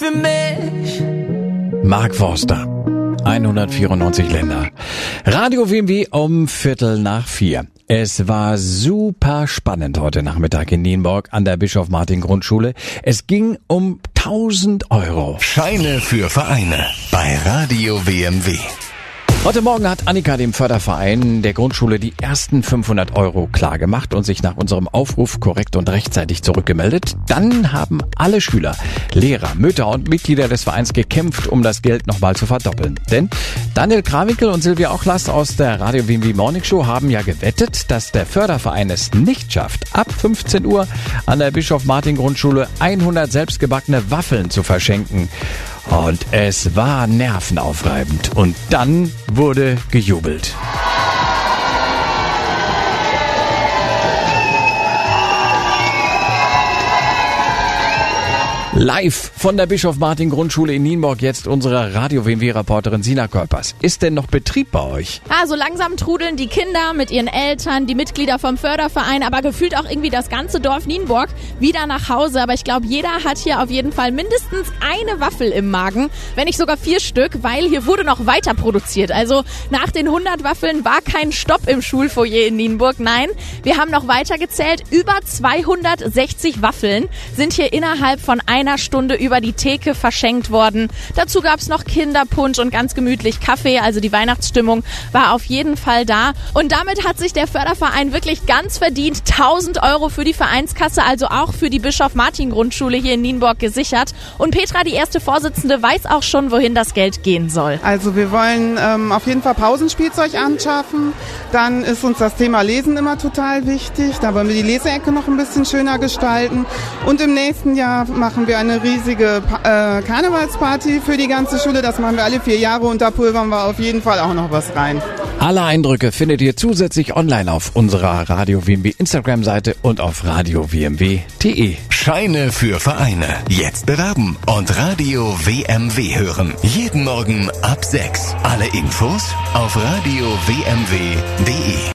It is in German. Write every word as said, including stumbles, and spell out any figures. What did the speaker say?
für mich. Mark Forster. hundertvierundneunzig Länder. Radio W M W um Viertel nach vier. Es war super spannend heute Nachmittag in Nienburg an der Bischof-Martin-Grundschule. Es ging um tausend Euro. Scheine für Vereine bei Radio W M W. Heute Morgen hat Annika dem Förderverein der Grundschule die ersten fünfhundert Euro klar gemacht und sich nach unserem Aufruf korrekt und rechtzeitig zurückgemeldet. Dann haben alle Schüler, Lehrer, Mütter und Mitglieder des Vereins gekämpft, um das Geld nochmal zu verdoppeln. Denn Daniel Krawinkel und Silvia Ochlas aus der Radio W M W Morning Show haben ja gewettet, dass der Förderverein es nicht schafft, ab fünfzehn Uhr an der Bischof-Martin-Grundschule hundert selbstgebackene Waffeln zu verschenken. Und es war nervenaufreibend. Und dann wurde gejubelt. Live von der Bischof-Martin-Grundschule in Nienburg jetzt unsere Radio W M W-Reporterin Sina Körpers. Ist denn noch Betrieb bei euch? Ja, so langsam trudeln die Kinder mit ihren Eltern, die Mitglieder vom Förderverein, aber gefühlt auch irgendwie das ganze Dorf Nienburg wieder nach Hause. Aber ich glaube, jeder hat hier auf jeden Fall mindestens eine Waffel im Magen, wenn nicht sogar vier Stück, weil hier wurde noch weiter produziert. Also nach den hundert Waffeln war kein Stopp im Schulfoyer in Nienburg. Nein, wir haben noch weiter gezählt. Über zweihundertsechzig Waffeln sind hier innerhalb von einer Stunde über die Theke verschenkt worden. Dazu gab's noch Kinderpunsch und ganz gemütlich Kaffee, also die Weihnachtsstimmung war auf jeden Fall da. Und damit hat sich der Förderverein wirklich ganz verdient tausend Euro für die Vereinskasse, also auch für die Bischof-Martin-Grundschule hier in Nienburg gesichert. Und Petra, die erste Vorsitzende, weiß auch schon, wohin das Geld gehen soll. Also wir wollen ähm, auf jeden Fall Pausenspielzeug anschaffen. Dann ist uns das Thema Lesen immer total wichtig. Da wollen wir die Leseecke noch ein bisschen schöner gestalten. Und im nächsten Jahr machen wir eine riesige äh, Karnevalsparty für die ganze Schule. Das machen wir alle vier Jahre und da pulvern wir auf jeden Fall auch noch was rein. Alle Eindrücke findet ihr zusätzlich online auf unserer Radio W M W Instagram-Seite und auf radio w m w punkt d e. Scheine für Vereine. Jetzt bewerben und Radio W M W hören. Jeden Morgen ab sechs. Alle Infos auf radio w m w punkt d e.